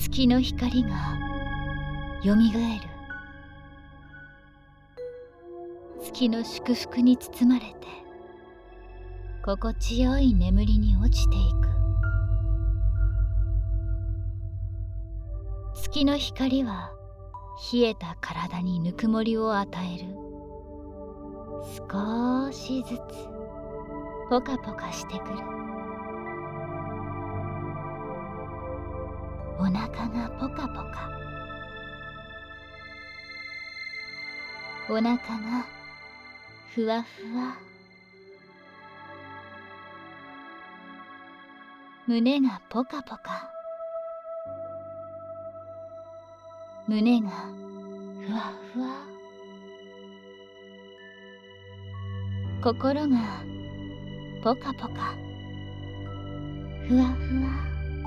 月の光がよみがえる。月の祝福に包まれて心地よい眠りに落ちていく。月の光は冷えた体にぬくもりを与える。少しずつポカポカしてくる。お腹がポカポカ、お腹がふわふわ、胸がポカポカ、胸がふわふわ、心がポカポカ、ふわふわ、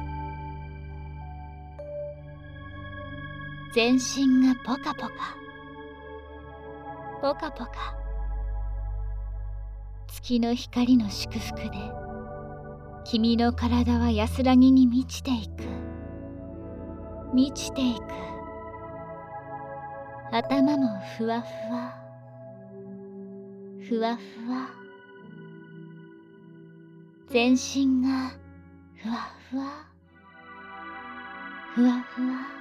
全身がポカポカ、ポカポカ。月の光の祝福で君の体は安らぎに満ちていく、満ちていく。頭もふわふわ、ふわふわ、全身がふわふわ、ふわふわ。